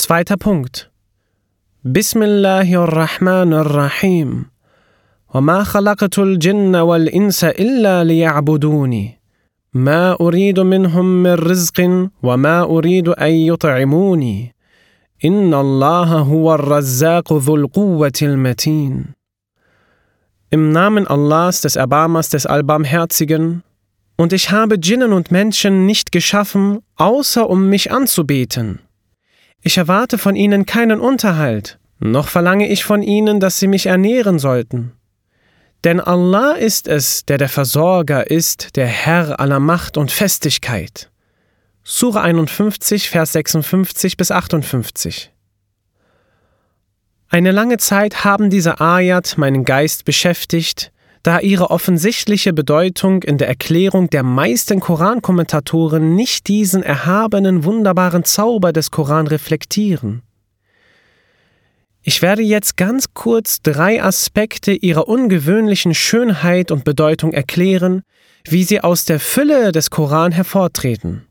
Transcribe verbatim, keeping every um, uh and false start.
Zweiter Punkt. Bismillahirrahmanirrahim. وَمَا خَلَقْتُ الْجِنَّ وَالْإِنسَ إِلَّا لِيَعْبُدُونِ مَا أُرِيدُ مِنْهُمْ مِنْ رِزْقٍ وَمَا أُرِيدُ أَنْ يُطْعِمُونِ إِنَّ اللَّهَ هُوَ الرَّزَّاقُ ذُو الْقُوَّةِ الْمَتِينُ. Im Namen Allahs, des Erbarmers, des Allbarmherzigen, und ich habe Djinnen und Menschen nicht geschaffen, außer um mich anzubeten. Ich erwarte von ihnen keinen Unterhalt, noch verlange ich von ihnen, dass sie mich ernähren sollten. Denn Allah ist es, der der Versorger ist, der Herr aller Macht und Festigkeit. Sura einundfünfzig, Vers sechsundfünfzig bis achtundfünfzig. Eine lange Zeit haben diese Ayat meinen Geist beschäftigt, da ihre offensichtliche Bedeutung in der Erklärung der meisten Korankommentatoren nicht diesen erhabenen, wunderbaren Zauber des Koran reflektieren. Ich werde jetzt ganz kurz drei Aspekte ihrer ungewöhnlichen Schönheit und Bedeutung erklären, wie sie aus der Fülle des Koran hervortreten.